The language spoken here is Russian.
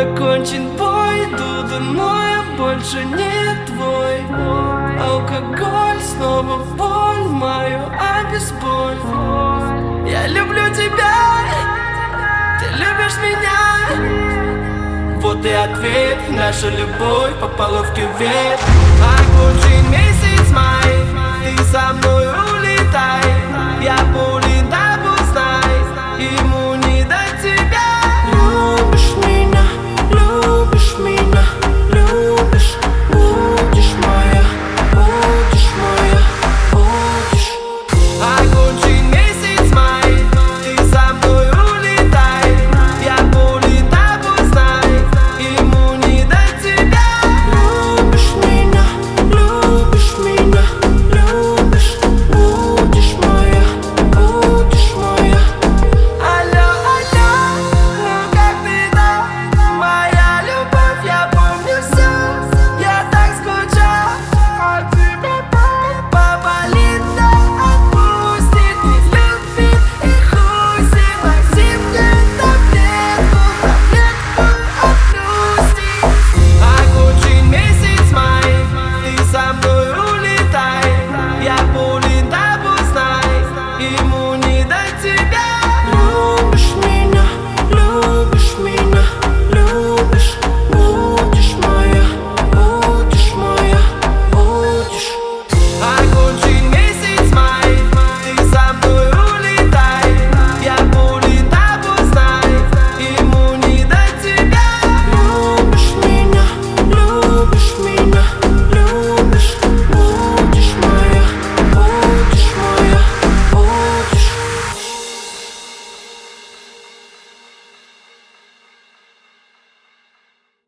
Окончен бой, иду домой, я больше не твой. Алкоголь, снова боль, мою обезболь. Я люблю тебя, ты любишь меня. Вот и ответ, наша любовь попала в кювет. Окончен месяц май, ты со мной улетай. Я полетел.